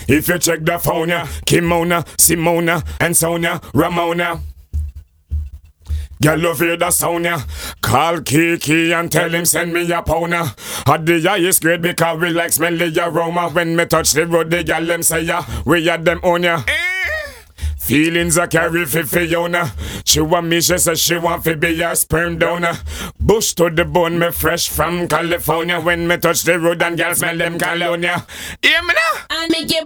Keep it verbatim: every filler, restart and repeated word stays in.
If you check the phone, yeah, Kimona, Simona, and Sonia, Ramona. Girl, love hear the sound, yeah. Call Kiki and tell him send me a pounder. At the highest grade because we like smelly aroma. When me touch the road, the girl them say, yeah, we had them on ya. Feelings I carry for Fiona. She want me, she says she want to be a sperm donor. Bush to the bone, me fresh from California. When me touch the road and girls smell them colonia. Hear me now? I make you